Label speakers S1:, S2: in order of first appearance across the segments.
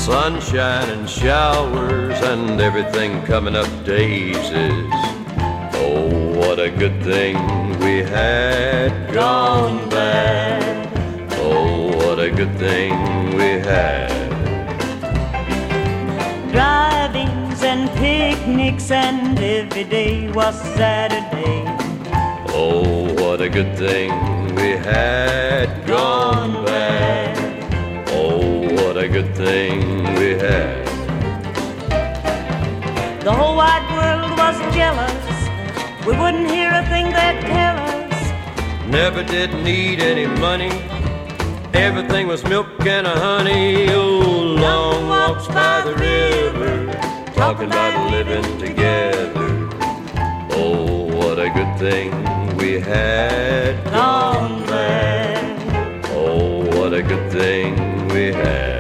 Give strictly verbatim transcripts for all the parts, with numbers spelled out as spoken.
S1: Sunshine and showers and everything coming up daisies. Oh, what a good thing we had gone bad. Oh, what a good thing we had.
S2: Drivings and picnics and every day was Saturday.
S1: Oh, what a good thing we had gone bad. Oh, what a good thing we had.
S2: The whole wide world was jealous. We wouldn't hear a thing they'd tell us.
S1: Never did need any money. Everything was milk and honey. Oh, long walks by the river, talking about living together. Oh, what a good thing we had gone bad. Oh, what a good thing we had.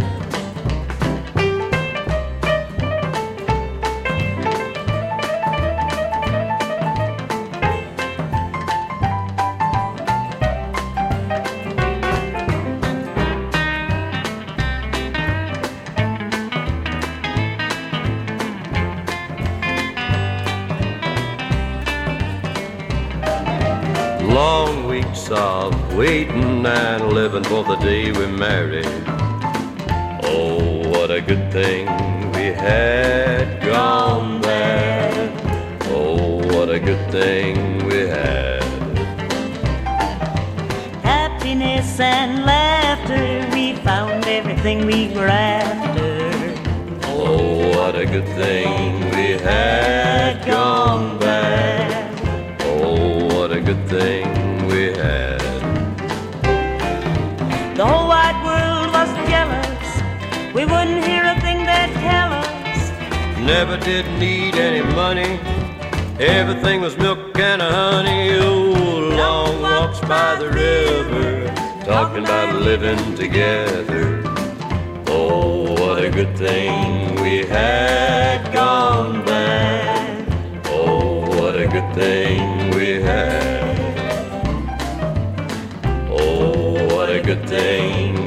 S1: Long weeks of waiting and living for the day we married. Oh, what a good thing we had gone bad. Oh, what a good thing we had.
S2: Happiness and laughter, we found everything we were after.
S1: Oh, what a good thing we had gone bad. Oh, what a good thing we had.
S2: The whole wide world was jealous. We wouldn't hear a thing they'd tell us.
S1: Never did need any money. Everything was milk and honey. Oh, long walks by the river, talking about living together. Oh, what a good thing we had gone bad. Oh, what a good thing we had. Oh, what a good thing